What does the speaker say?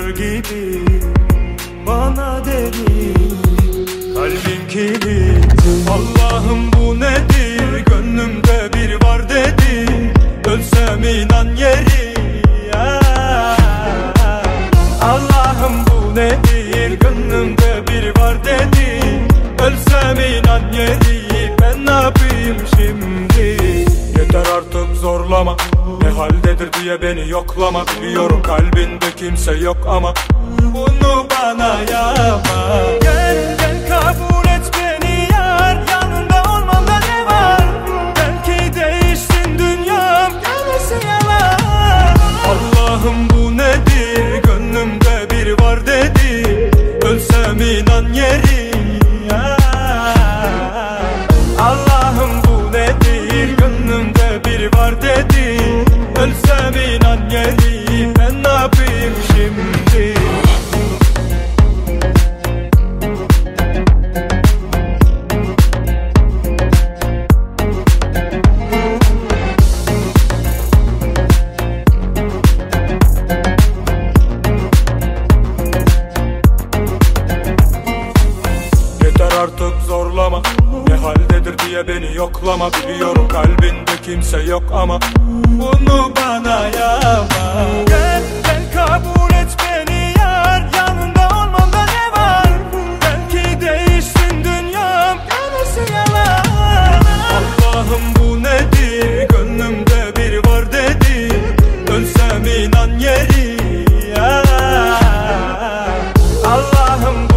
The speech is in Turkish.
gibi bana dedi, kalbim kilit. Allah'ım bu nedir, gönlümde bir var dedi, ölsem inan yeri. Allah'ım bu nedir, gönlümde bir var dedi, ölsem inan yeri. Ben ne yapayım şimdi? Yeter artık zorlama, ne haldedir diye beni yoklama. Biliyorum kalbinde kimse yok ama bunu bana yapma. Gel gel kabul et beni yar, yanında olmamda ne var? Belki değişsin dünyam, gelmesin yalan. Allah'ım bu nedir, gönlümde bir var dedi, ölsem inan yeri. Allah'ım bu nedir, gönlümde bir var dedi, ölsem inan yeri. Ben ne yapayım şimdi? Yeter artık zorlama, ne haldedir diye beni yoklama. Biliyorum kalbinde kimse yok ama bunu bana yapma. Gel gel kabul et beni yar, yanında olmamda ne var? Belki değişsin dünyam, gelmesin yalan. Allah'ım bu nedir, gönlümde biri var dedi, ölsem inan yeri. Allah'ım